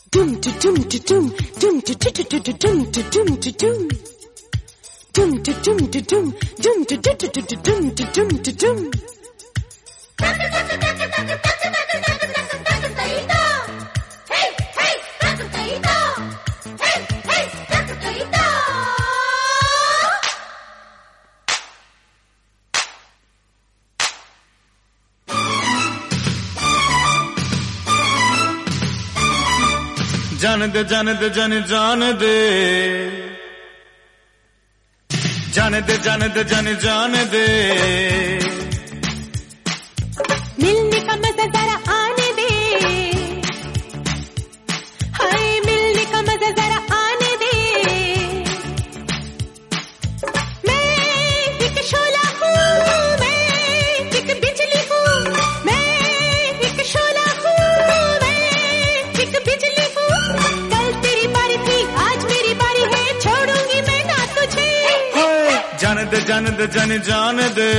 जान दे जान दे जान जान दे जान दे जान दे जान जान दे मिलने का मजा जरा आने दे, हाय मिलने का मजा जरा आने दे। मैं एक शोला हूँ, मैं एक बिजली हूँ, मैं एक शोला हूँ, मैं एक बिजली हूँ। कल तेरी बारी थी, आज मेरी बारी है, छोड़ूंगी मैं ना तुझे। जान दे जान दे जान जान दे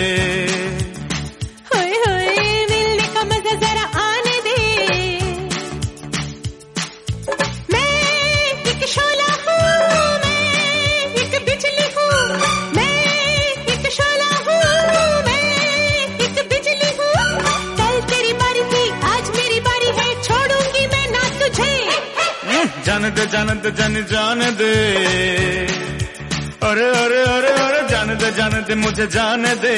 जान दे जान दे जान जान दे। अरे अरे अरे अरे जान दे मुझे जान दे।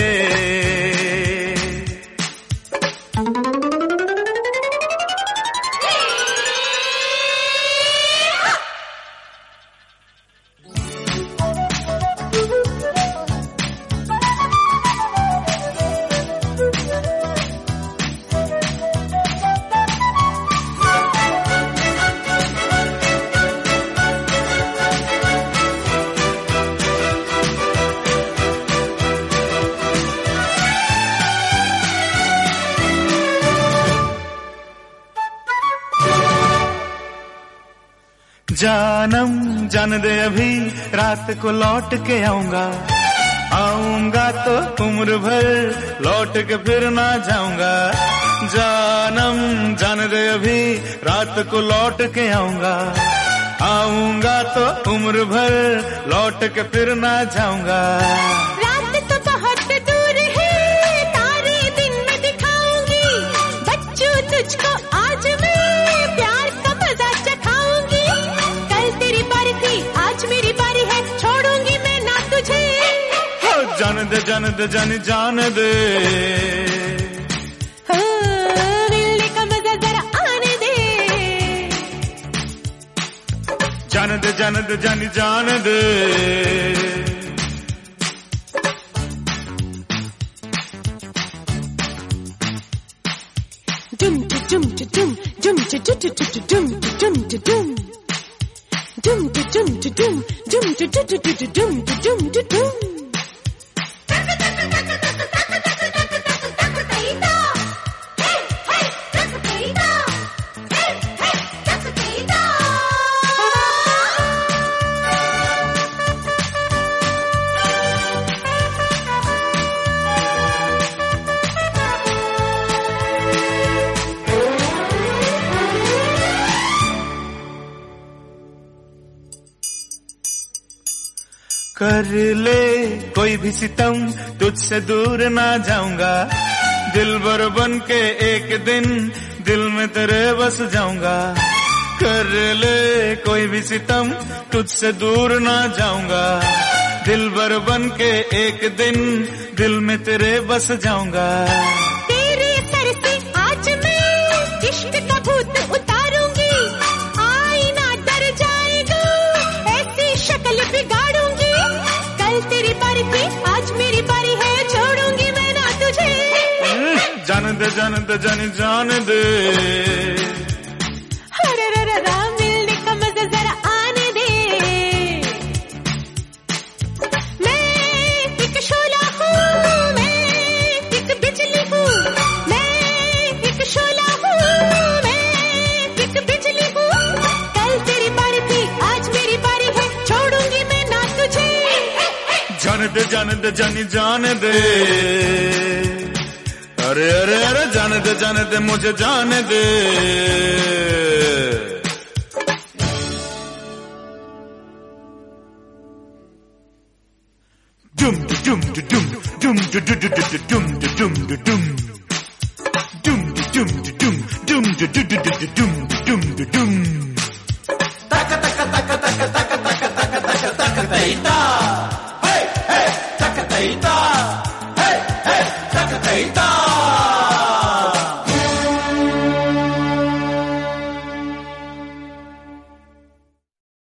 जानम जान दे अभी रात को लौट के आऊंगा, आऊंगा तो उम्र भर लौट के फिर ना जाऊंगा। जानम जान दे अभी रात को लौट के आऊंगा, आऊंगा तो उम्र भर लौट के फिर ना जाऊंगा। रात तो बहुत दूर है, तारे दिन में दिखाऊंगी, बच्चों तुझको आज मैं प्यार का मजा चखाऊंगी। कल तेरी बारी थी, आज मेरी बारी है, छोड़ूंगी मैं ना तुझे। जान दे जान दे जान जान दे। मिलने का मजा जरा आने दे। जान दे जान दे जान जान दे। Dum dum dum dum dum dum dum dum dum dum dum dum dum dum. कर ले कोई भी सितम, तुझसे दूर ना जाऊंगा। दिलबर बन के एक दिन दिल में तेरे बस जाऊंगा। कर ले कोई भी सितम, तुझसे दूर ना जाऊंगा। दिलबर बन के एक दिन दिल में तेरे बस जाऊंगा। तेरे सर से आज मैं इश्क का भूत उतारूंगी, आईना डर जाएगा, ऐसी शक्ल बिगाड़ूंगी। कल तेरी बारी थी, आज मेरी बारी है, छोड़ूंगी मैं ना तुझे। जान दे जान दे जान जान दे। अरे रे रे रा, मिलने का मजा जरा आने दे। मैं एक शोला हूँ, मैं एक बिजली हूँ, मैं एक शोला हूँ, मैं एक बिजली हूँ। कल तेरी बारी थी, आज मेरी बारी है, छोड़ूंगी मैं ना तुझे। जान दे जान दे जान जान दे। अरे अरे अरे जान दे मुझे जान दे। dum dum dum dum dum dum dum dum dum dum dum dum dum. Taka taka taka taka taka taka taka taka taka taka. Hey hey taka taka.